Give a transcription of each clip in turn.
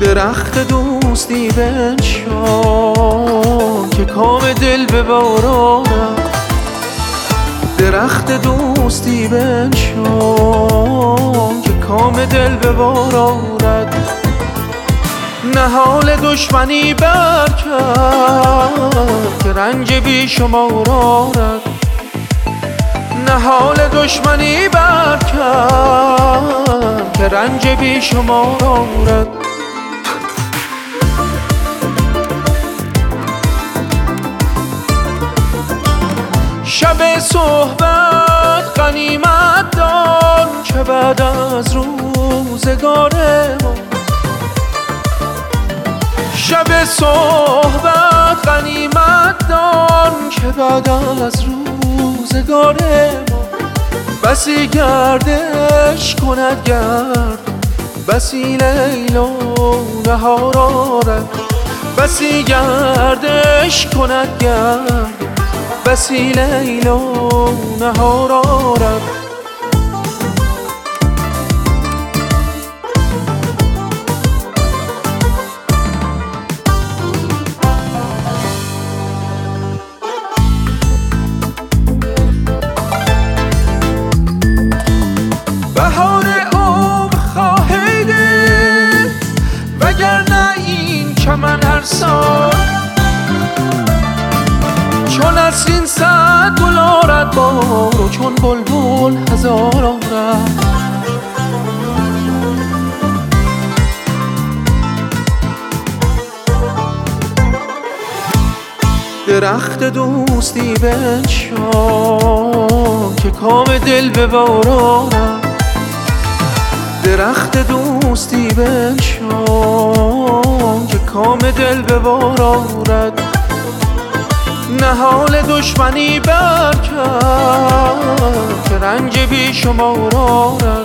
درخت دوستی بنشان که کام دل ببارد. درخت دوستی بنشان که کام دل ببارد. نهال دشمنی برکرد که رنج بی شمار آرد. نهال دشمنی برکرد که رنج بی شمار آرد. شب صحبت غنیمت دان که بعد از روزگار ما. شب صحبت غنیمت دان که بعد از روزگار ما. بسی گردش کند گرد، بسی لیل و نهار آرد. بسی گردش کند گرد، بسی لیل و نهار آرد. بهار عمر خواهیده وگرنه این چمن هر سال. چون نسرین صد گل آرد بار و چون بلبل هزار آرد. درخت دوستی بنشان که کام دل ببارد. درخت دوستی بنشان که کام دل ببارد. نهال دشمنی برکرد که رنج بی شمار آرد.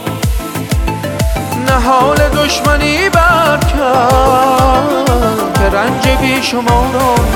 نهال دشمنی برکرد که رنج بی شمار آرد.